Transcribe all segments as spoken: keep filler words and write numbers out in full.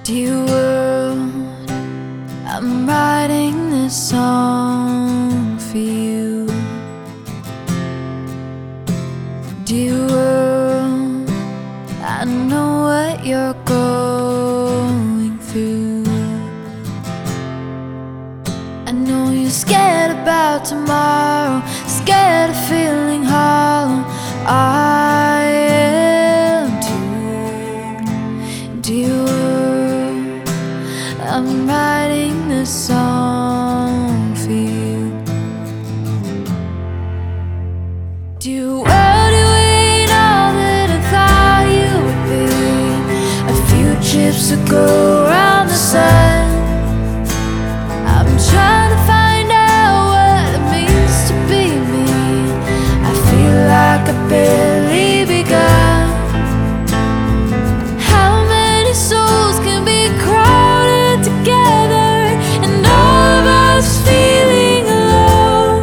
Dear world, I'm writing this song for you. Dear world, I know what you're going through. I know you're scared about tomorrow, scared of feeling hollow. I am too. Dear world, I'm writing this song for you. Dear world, you ain't all that I thought you would be. A few trips to go around the sun. I'm trying to find out what it means to be me. I feel like I barely begun. How many souls can be crowded together, and all of us feeling alone?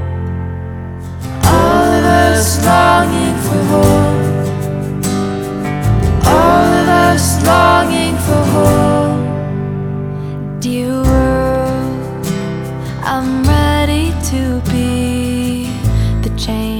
All of us longing for hope. All of us longing for hope. Dear world, I'm ready to be the change.